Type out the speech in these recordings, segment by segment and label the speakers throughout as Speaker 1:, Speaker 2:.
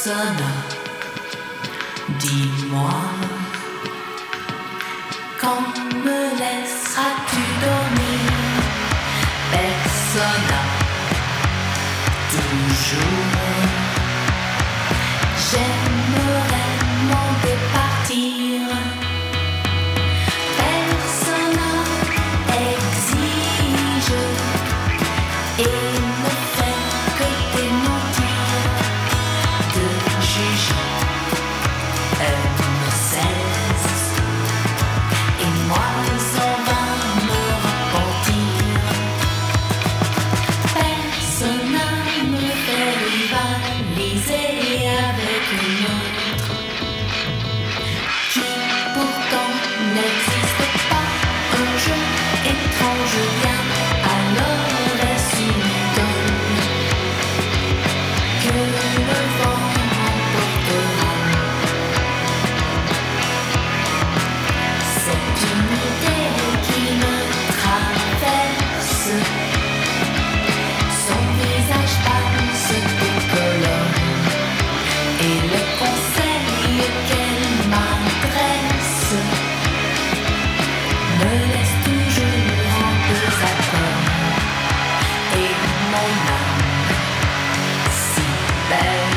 Speaker 1: Persona, dis-moi, quand me laisseras-tu dormir? Persona, toujours, j'aimerais m'en départir. Persona exige et ne fait que démentir, de juger, elle ne cesse, et moi en vain me repentir. Persona me fait rivaliser avec une autre, qui pourtant n'existe pas, un jeu étrange bien, alors est-ce une idole que le vent emportera? C'est une idée qui me traverse, son visage pâle se décolore, et le conseil qu'elle m'adresse me laisse toujours en désaccord. Et mon âme si belle,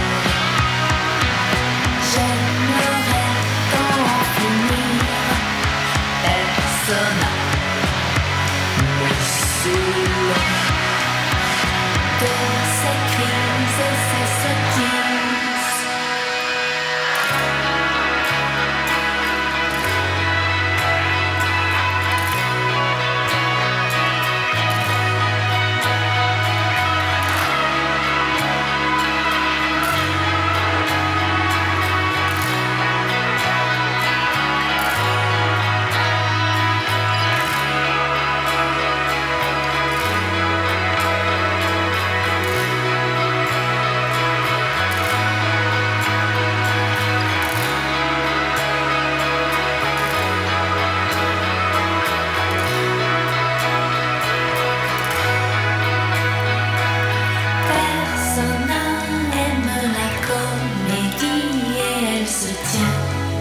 Speaker 1: j'aimerais tant en finir. Persona me saoule de ses crises et ses sottises. Persona aime la comédie et elle se tient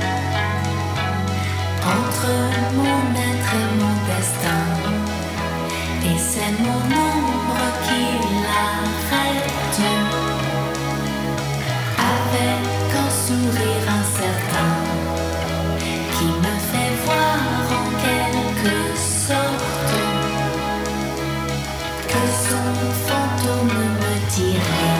Speaker 1: entre mon être et mon destin, et c'est mon ombre qui l'arrête avec un sourire incertain qui me fait voir en quelque sorte que son fantôme me dit rien.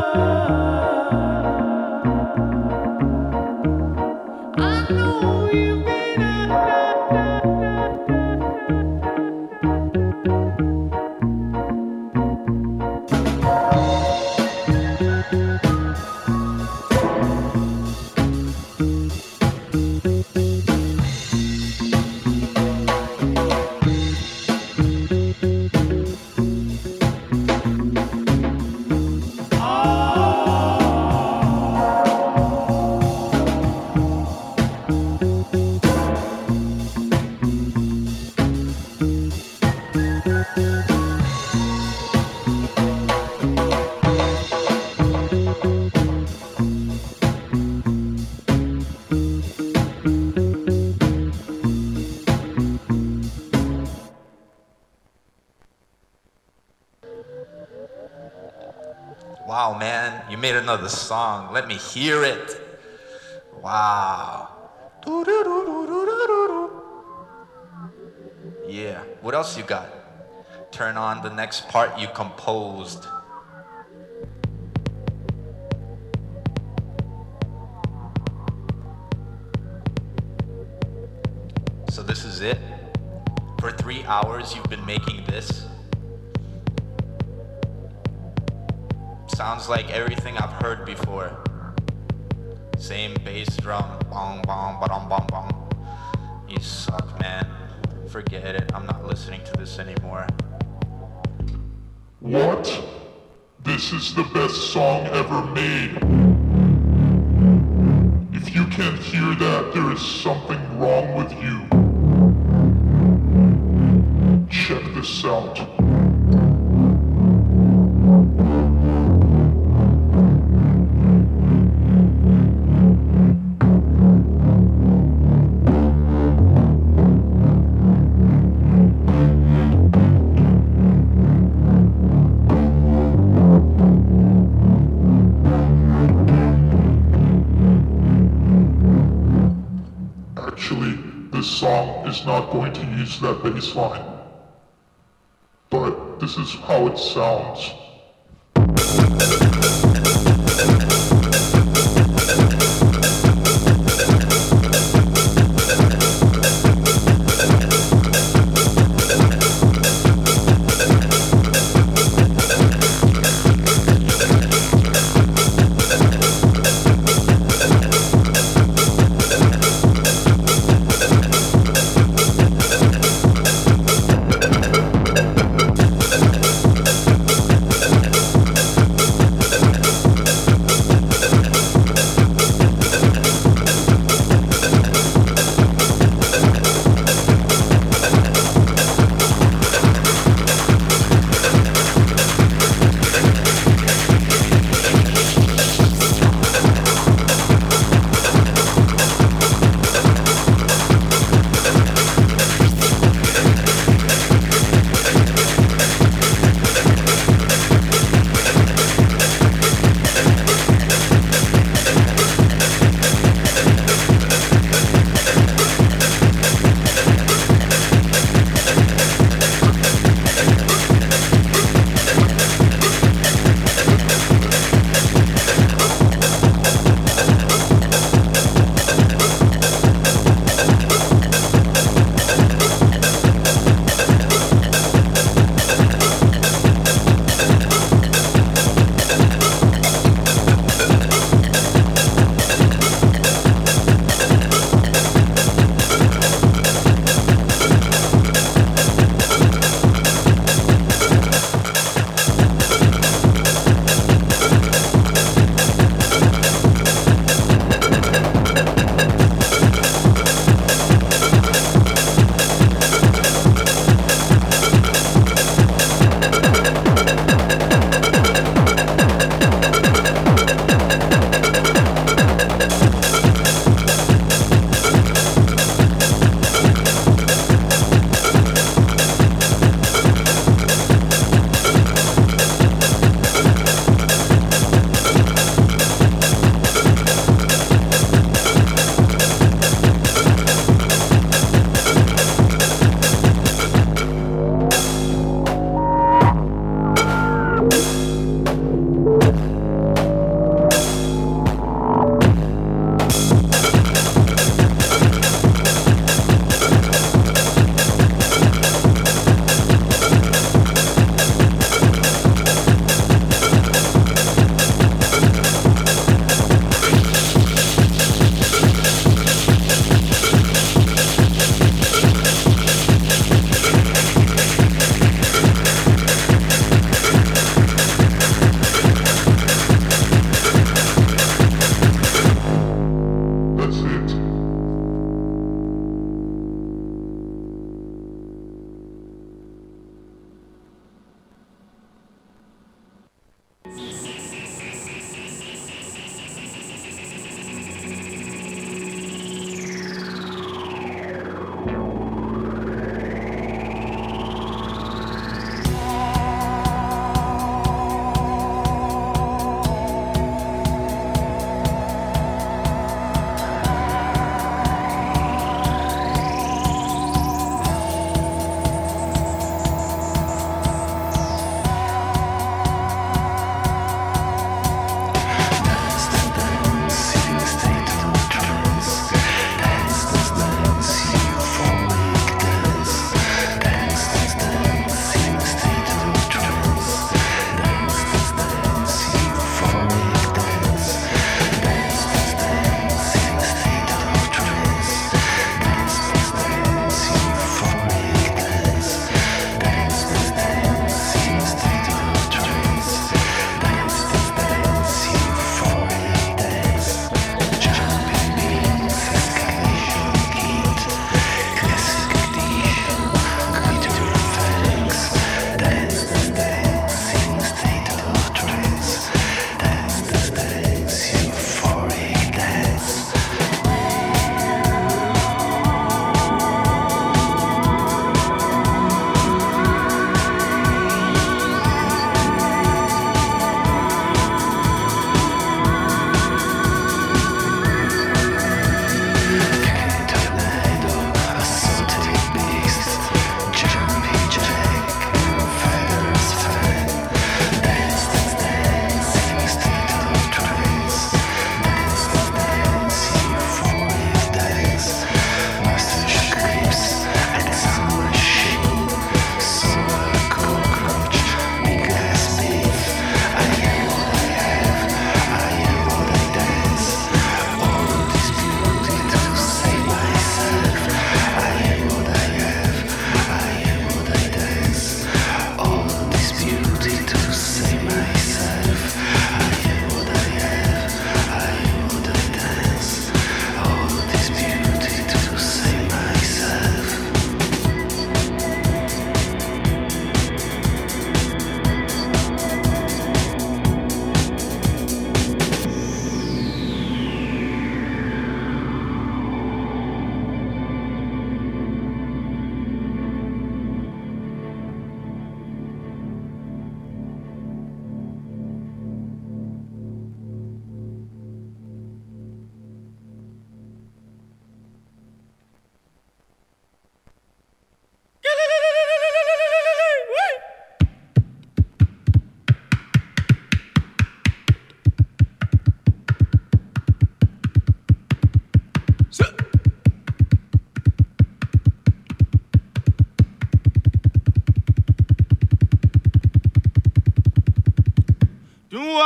Speaker 2: Wow, man, you made another song. Let me hear it. Wow. Yeah, what else you got? Turn on the next part you composed. So this is it? For 3 hours you've been making this? Sounds like everything I've heard before. Same bass drum, bong bong, ba-dum bong bong. You suck, man. Forget it, I'm not listening to this anymore.
Speaker 3: What? This is the best song ever made. If you can't hear that, there is something wrong with you. Check this out. Actually, this song is not going to use that bass line. But this is how it sounds.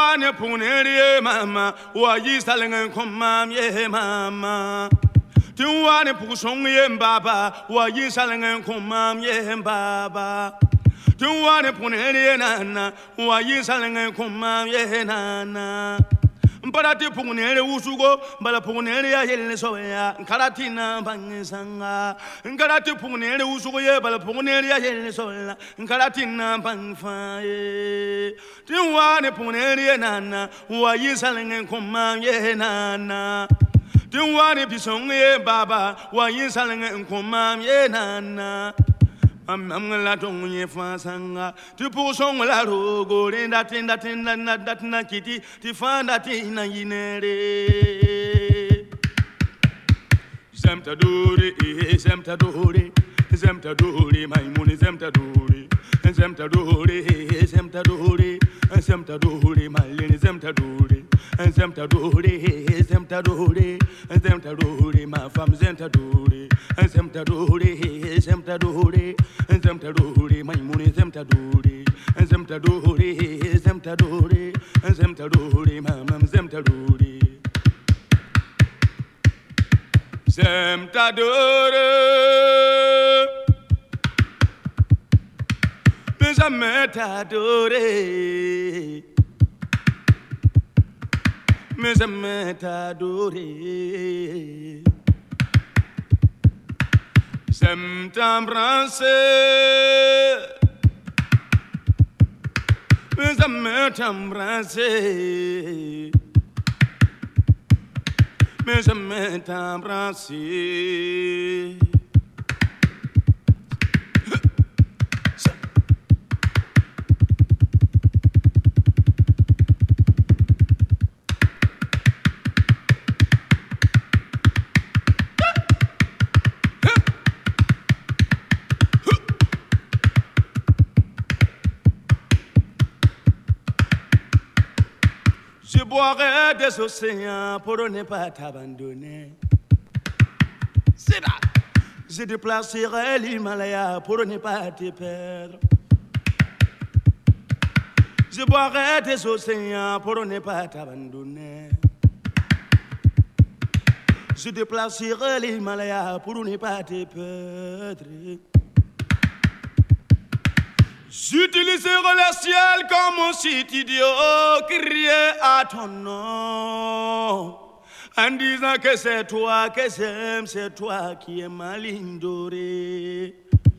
Speaker 4: wane punere mama wa yisalengen komam ye mama tin wane pusong ye baba wa yisalengen komam ye baba tin wane punere nana wa yisalengen komam ye nana Mparati punere usugo bala punere ya yelle soya nkaratina bangisanga nkarati punere usugo ye bala punere ya yelle soya nkaratina bangfaye tinwane punere nana wa yisalenge koma ye nana tinwane bisong ye baba wa yisalenge koma ye nana Amla tonye fasanga tu pusong la rogo renda tinda na kiti ti fanda tina yinere Zemtadori maimuni zemtadori malini zemtadori ma fam zemtadori maimuni zemtadori mamam zemtadori Je boirai des océans pour ne pas t'abandonner. C'est là. Je déplacerai l'Himalaya pour ne pas te perdre. Je boirai des océans pour ne pas t'abandonner. Je déplacerai l'Himalaya pour ne pas te perdre. J'utiliserai le ciel comme un site idiot, crier à ton nom, en disant que c'est toi que j'aime, c'est toi qui es ma ligne dorée.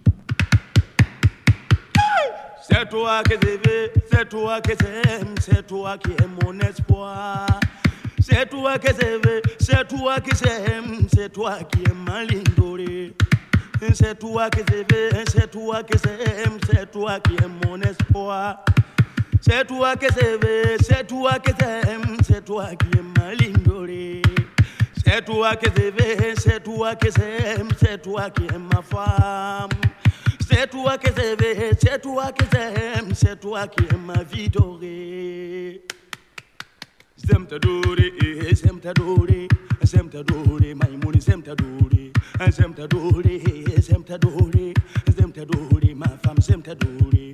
Speaker 4: C'est toi que je veux, c'est toi que j'aime, c'est toi qui es mon espoir. C'est toi que je veux, c'est toi que j'aime, c'est toi qui es ma ligne dorée. C'est toi que je veux, c'est toi que j'aime, c'est toi qui es mon espoir. C'est toi que je veux, c'est toi que j'aime, c'est toi qui es ma ligne dorée. C'est toi que je veux, c'est toi que j'aime, c'est toi qui es ma femme. C'est toi que je veux, c'est toi que j'aime, c'est toi qui es ma vie dorée. Zemtadori, maimuni zemtadori, ma femme zemtadori,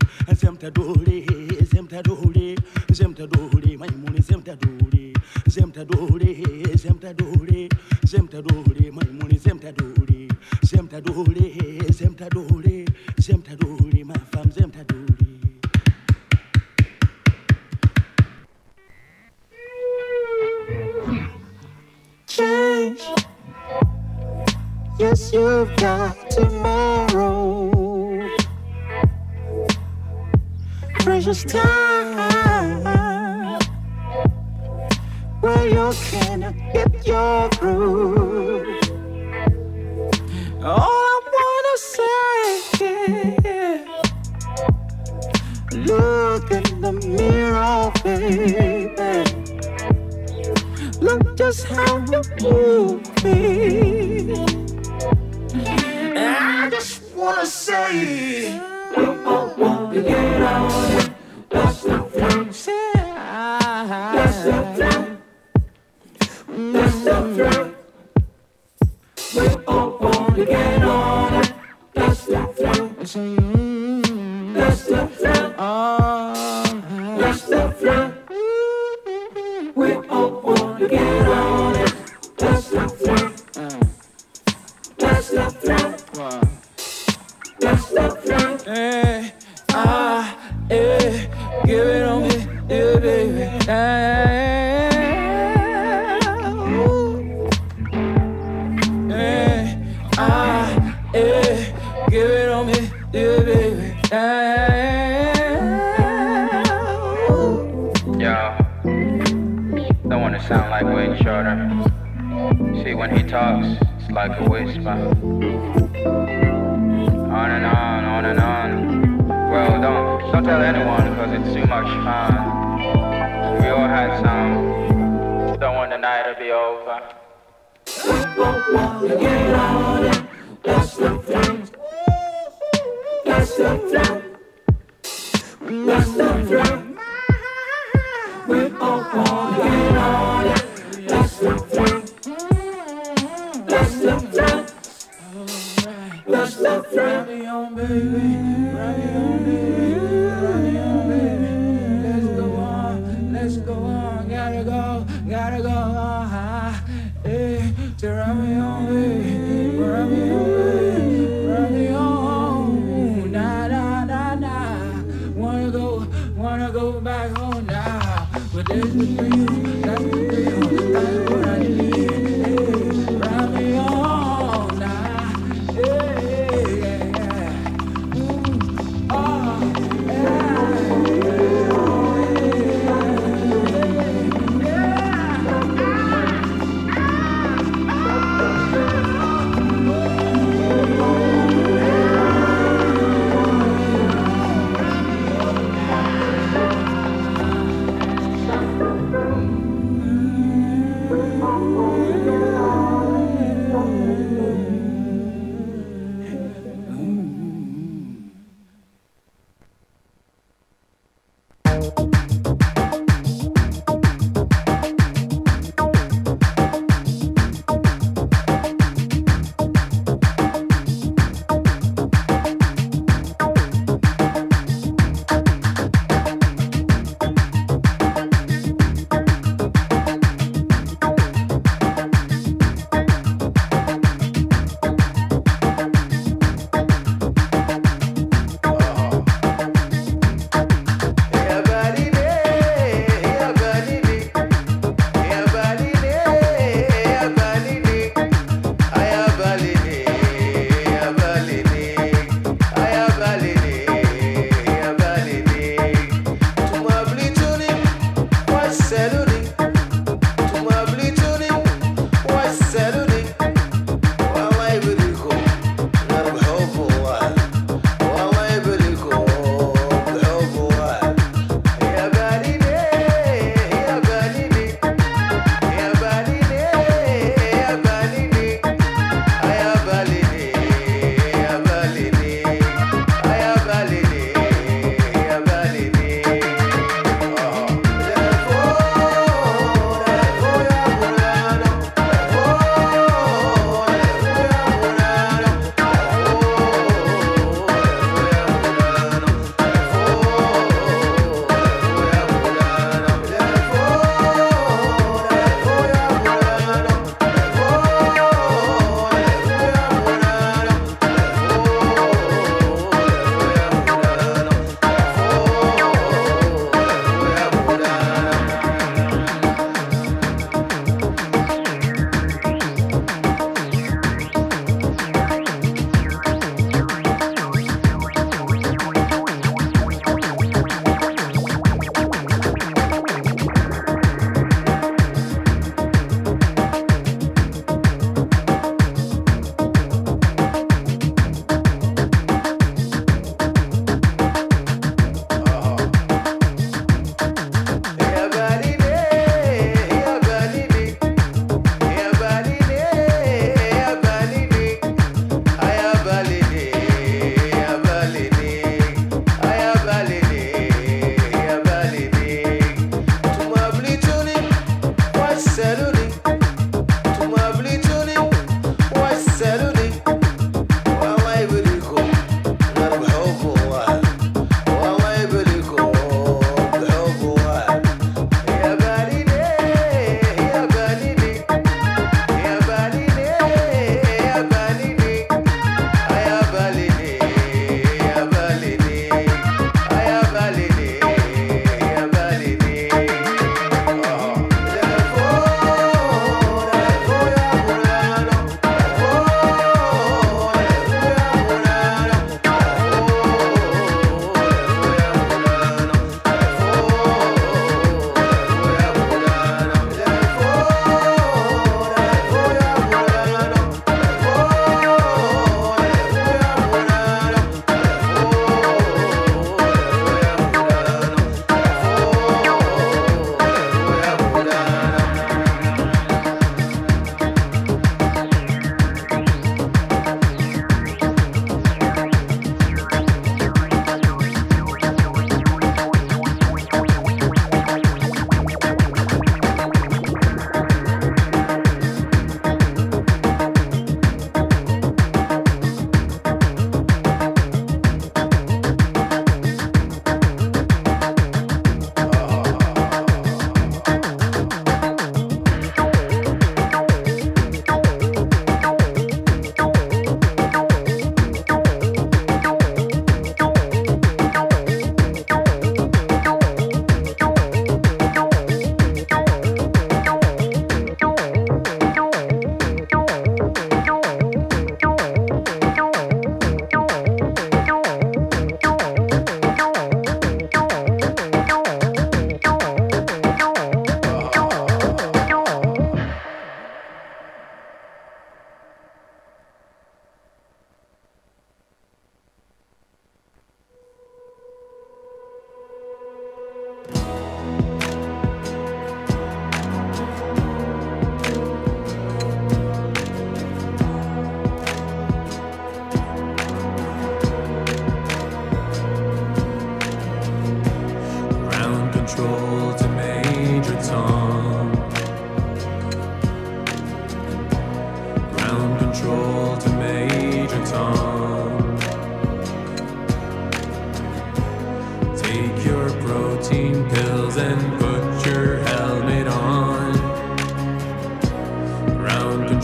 Speaker 4: maimuni zemtadori, maimuni zemtadori, ma femme zemtadori.
Speaker 5: Change. Yes, you've got tomorrow. Precious time where you can get your groove. All I wanna say is look in the mirror, baby. Look just how you move me. I just wanna say, you won't want to get on it. That's the thing. That's the thing. That's the thing. We all want to get on it. That's the thing. That's the thing. That's the thing. We all wanna get on it. That's the thing. That's the thing. That's the thing. Hey, give it on me, yeah, baby. Give it on me, yeah, baby.
Speaker 6: Yo, don't wanna sound like Wayne Shorter. See, when he talks, it's like a whisper. On and on, on and on. Well, don't tell anyone, cause it's too much fun. We all had some. Don't want the night to be over.
Speaker 5: We all wanna get on it. That's the thing. That's the thing. That's the thing. We all wanna get on it. That's the thing. That's the thing. That's the thing. Run me on, baby. Run me on, baby. Run me on, baby. Let's go on. Let's go on. Gotta go. Gotta go on. Hey, to run me on, baby. Run me on, baby. Run me on. Nah, nah, nah, nah. Wanna go back home now. But there's the thrill. That's the thrill. That's what I need. Hey, run me on now. Hey, yeah. Oh,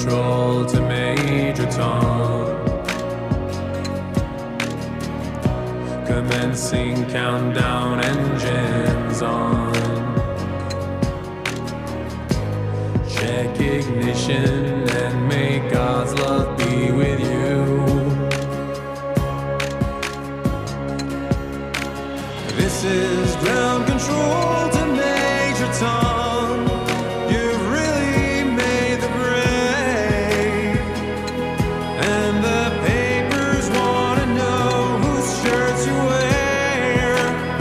Speaker 7: control to Major Tom. Commencing countdown, engines on. Check ignition and may God's love be with you. This is ground control to Major Tom. You've really made the grade, and the papers want to know whose shirts you wear.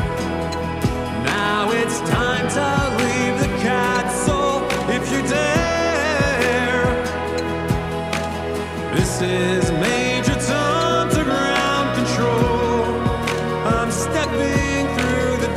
Speaker 7: Now it's time to leave the castle if you dare. This is Major Tom to ground control. I'm stepping through the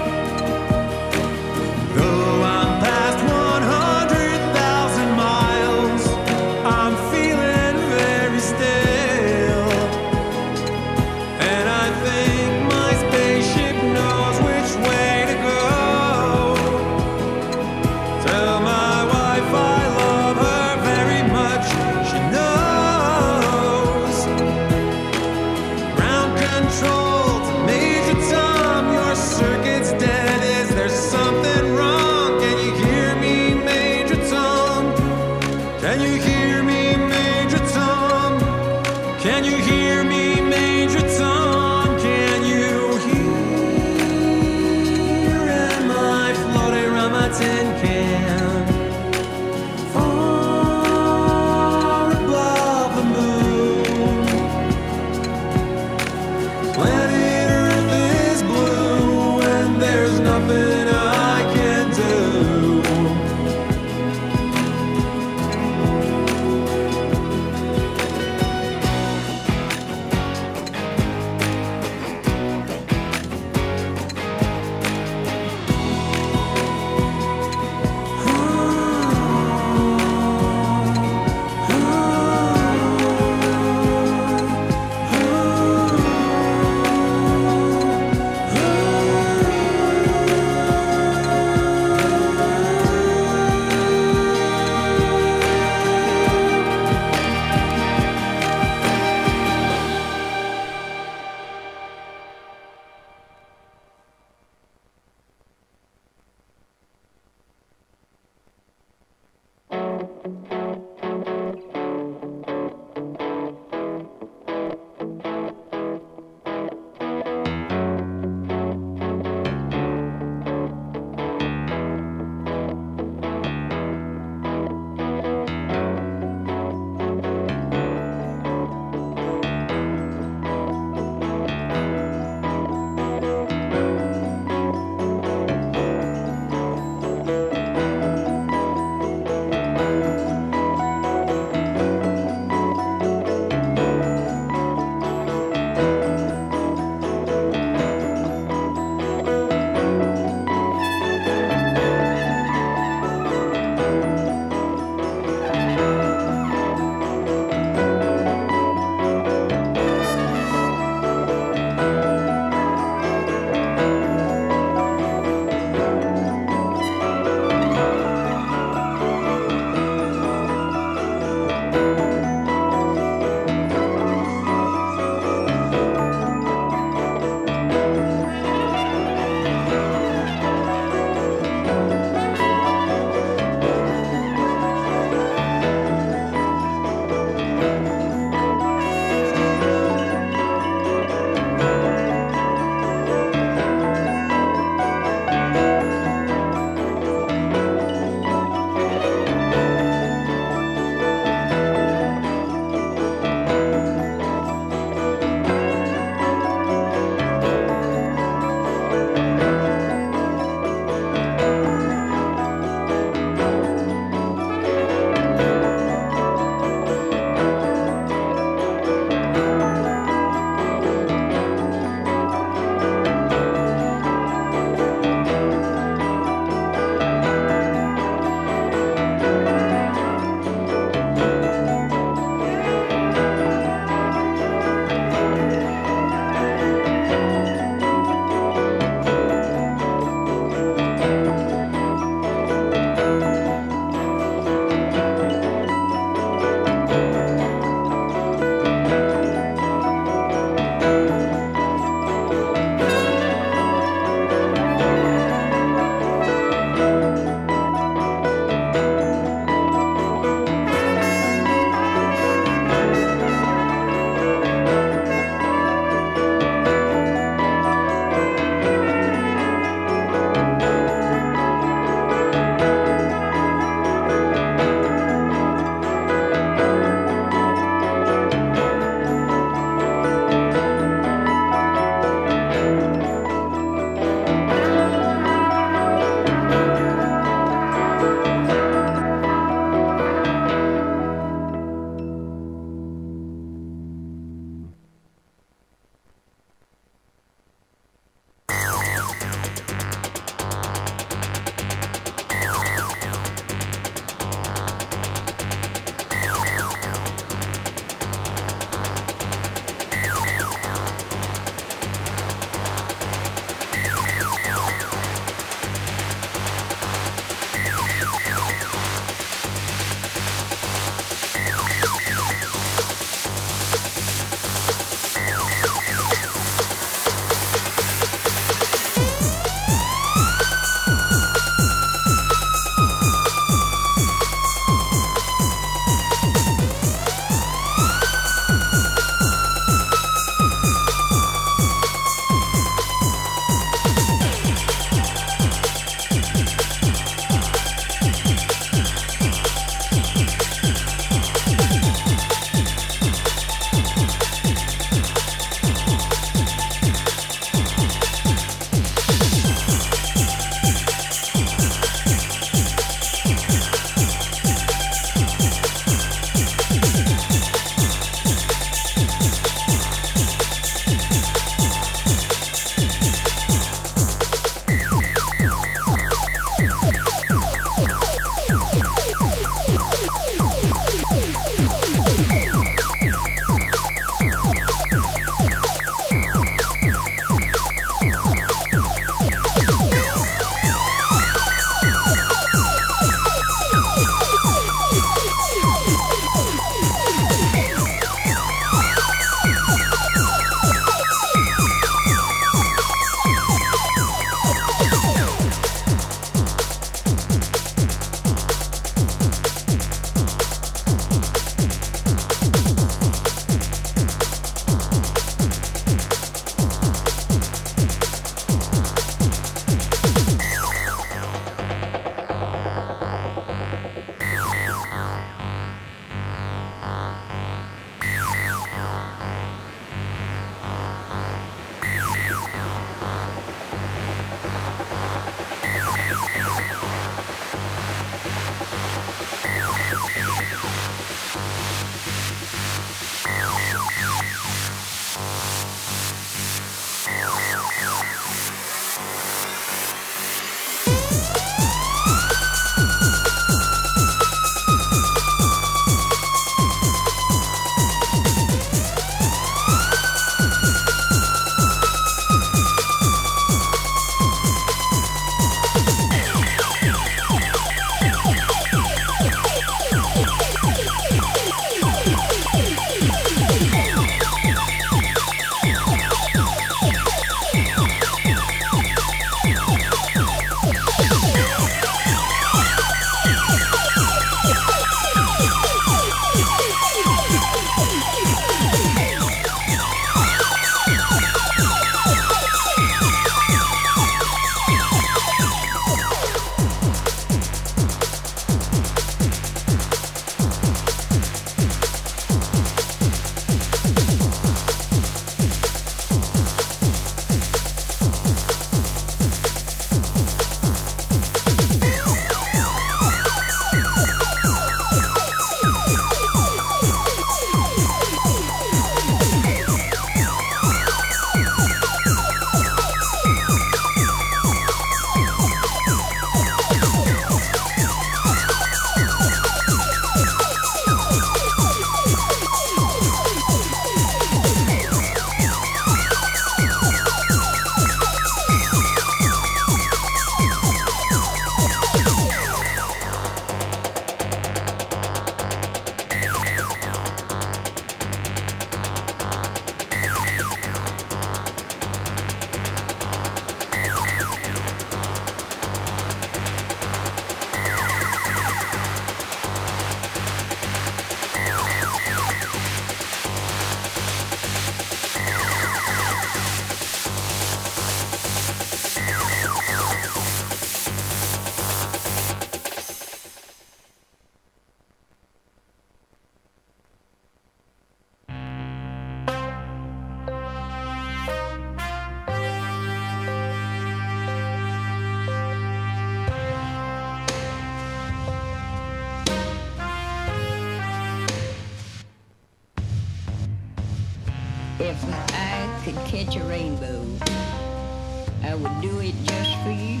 Speaker 8: catch a rainbow, I would do it just for you.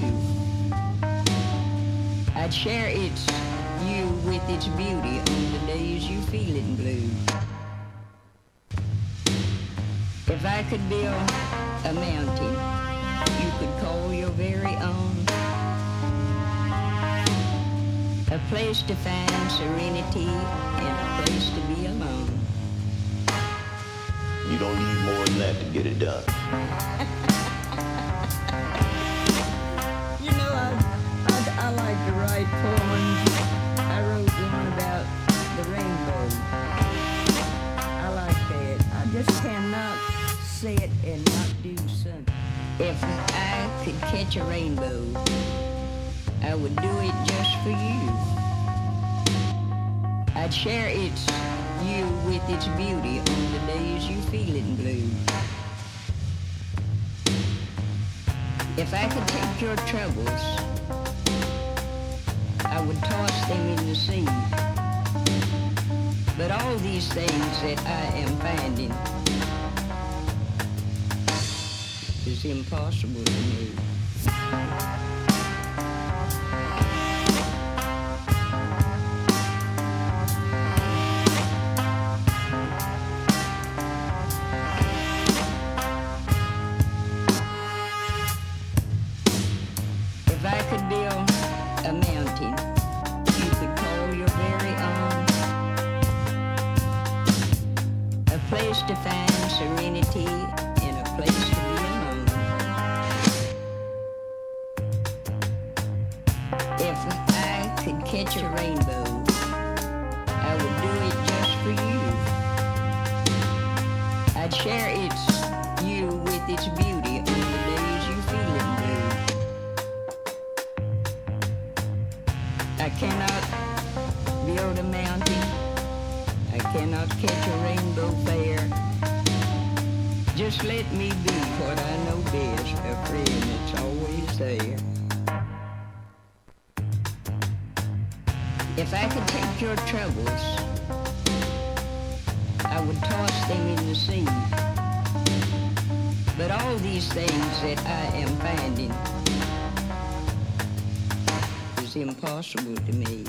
Speaker 8: I'd share its you with its beauty on the days you feeling blue. If I could build a mountain you could call your very own, a place to find serenity and a place to be alone.
Speaker 9: You don't need more than that to get it done.
Speaker 8: You know, I like to write poems. I wrote one about the rainbow. I like that. I just cannot say it and not do something. If I could catch a rainbow, I would do it just for you. I'd share its you with its beauty on the days you feeling blue. If I could take your troubles, I would toss them in the sea. But all these things that I am finding is impossible to me. If I could build a mountain you could call your very own, a place to find serenity and a place to be alone. If I could catch a rainbow, I would do it just for you. I'd share its you with its beauty on the days you feeling blue. I cannot build a mountain, I cannot catch a rainbow fair. Just let me be what I know best, a friend that's always there. If I could take your troubles, I would toss them in the sea. But all these things that I am finding is impossible to me.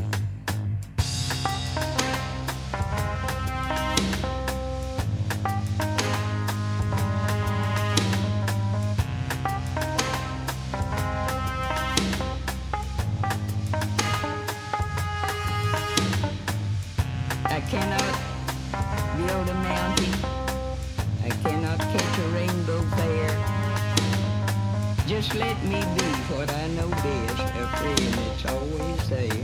Speaker 8: I cannot build a mountain, I cannot catch a rainbow fair. Just let me be what I know best, a friend that's always there.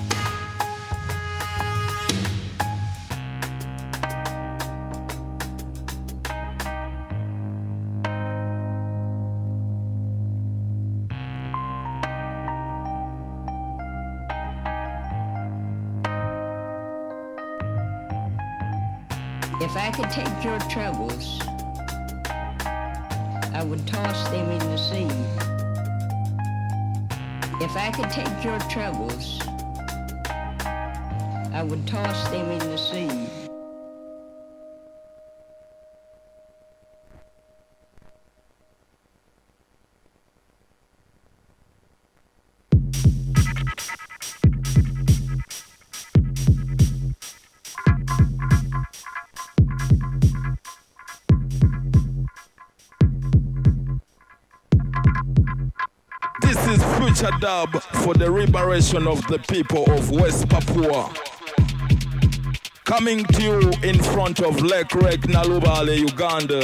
Speaker 8: If I could take your troubles, I would toss them in the sea. If I could take your troubles, I would toss them in the sea.
Speaker 4: This is Future Dub for the liberation of the people of West Papua. Coming to you in front of Lake Rek Nalubale, Uganda.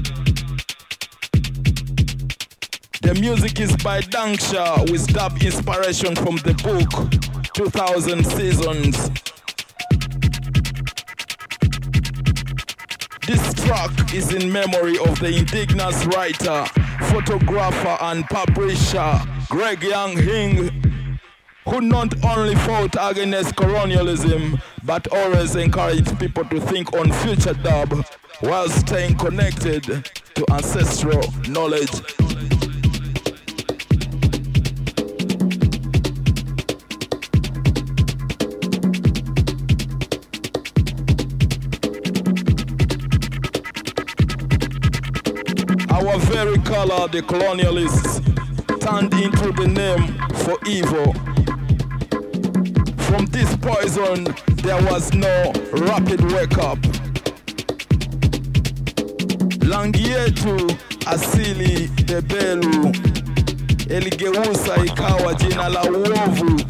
Speaker 4: The music is by Danksha with dub inspiration from the book 2000 Seasons. This track is in memory of the indigenous writer, photographer and publisher Greg Young Hing, who not only fought against colonialism but always encouraged people to think on future dub while staying connected to ancestral knowledge.
Speaker 10: Our very color, the colonialists, turned into the name for evil. From this poison, there was no rapid wake-up. Langi yetu asili debelu eligeusa ikawa jina la uovu.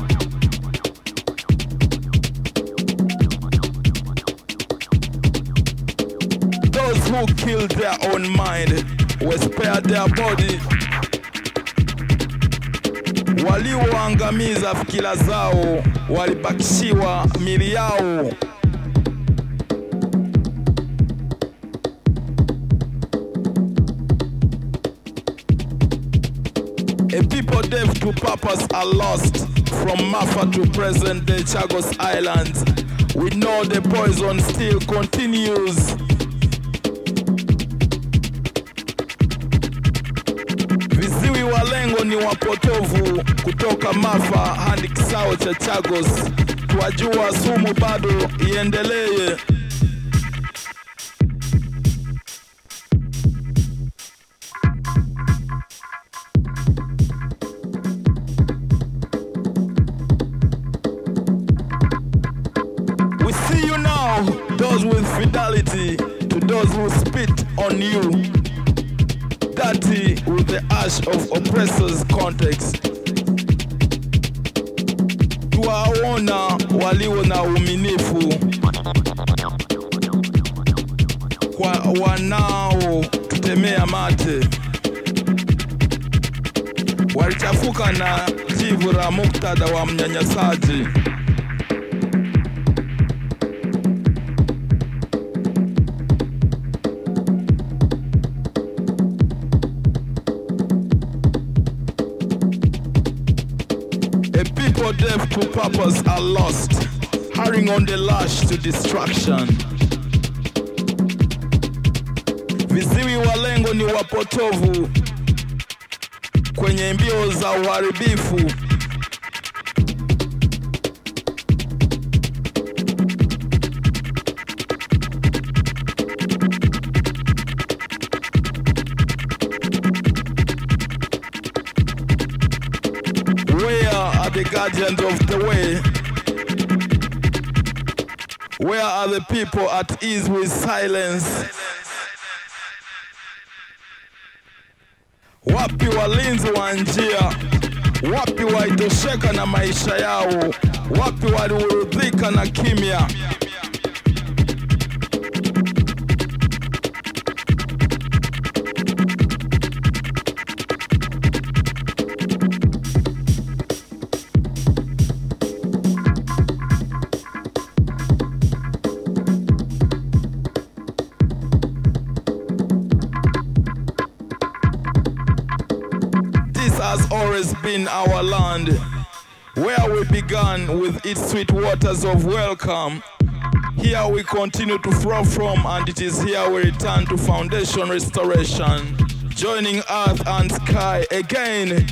Speaker 10: Those who killed their own mind were spared their body. Walioangamiza fikira zao walibakishiwa mili yao. A people deaf to purpose are lost from Mafa to present-day Chagos Islands. We know the poison still continues. Viziwi walengo ni wapotovu kutoka Mafa hadi kisao cha Chagos. Twajua sumu bado iendelee. We see you now, those with fidelity to those who spit on you. Dirty with the ash of oppressors' context. Tuwaona walio na uminifu kwa wanao tutemea mate. Walichafuka na jivu la muktadha wa mnyanyasaji. People deaf to purpose are lost, hurrying on the lash to destruction. Viziwi walengo ni wapotovu kwenye mbio za uharibifu. The guardians of the way. Where are the people at ease with silence? Wapi walinzi wa njia? Wapi waitosheka na maisha yao? Wapi waliurudhika na kimya? Has always been our land, where we began with its sweet waters of welcome. Here we continue to flow from, and it is here we return to foundation restoration, joining earth and sky again.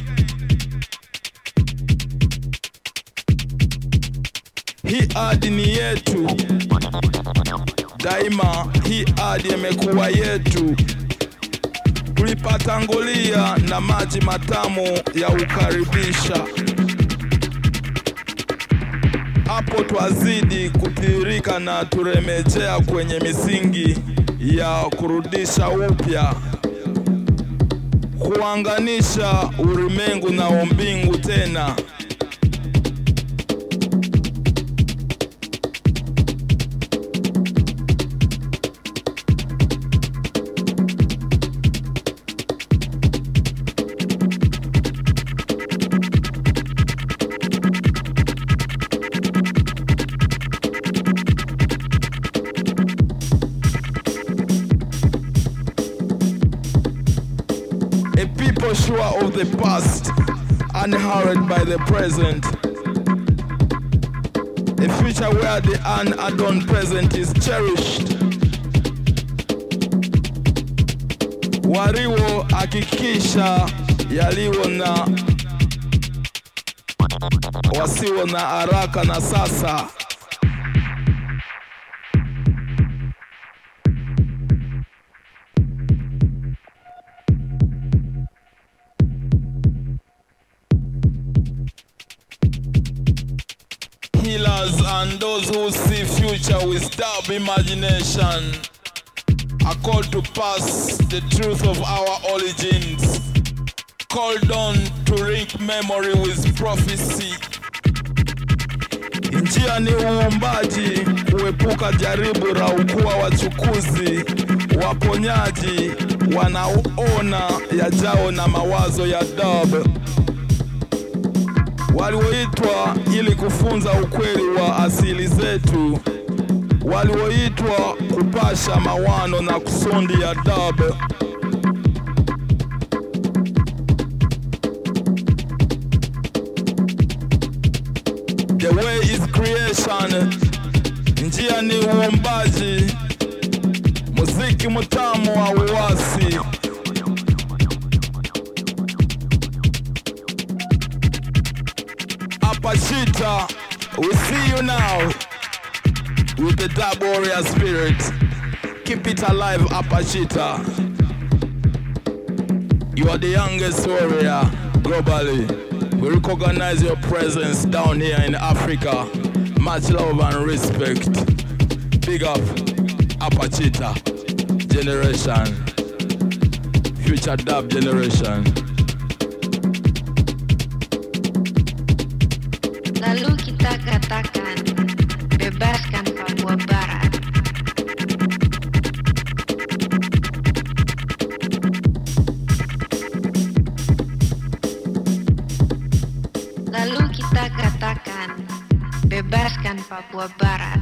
Speaker 10: Hii ardhi ni yetu daima, hii ardhi imekuwa yetu. Tulipatangulia na maji matamu ya ukaribisha. Hapo twazidi kutiririka na turemejea kwenye misingi ya kurudisha upya, kuanganisha ulimwengu na umbingu tena. Sure of the past, unhurried by the present. A future where the unadorned present is cherished. Wariwo hakikisha yaliwo na wasiwo na haraka na sasa. healers and those who see future with dub imagination are called to pass the truth of our origins, called on to link memory with prophecy. Njia ni uumbaji, kuepuka jaribu la ukuwa wachukuzi, waponyaji, wanaoona yajao na mawazo ya dub. Walioitwa ili kufunza ukweli wa asili zetu, walioitwa kupasha mawano na kusundi ya dub. The way is creation, njia ni uumbaji, muziki mutamu wa uwasi. Apachita, we see you now with the dub warrior spirit. Keep it alive, Apachita. You are the youngest warrior globally. We recognize your presence down here in Africa. Much love and respect. Big up, Apachita generation, future dub generation.
Speaker 11: Lalu kita katakan, bebaskan Papua Barat. Lalu kita katakan, bebaskan Papua Barat.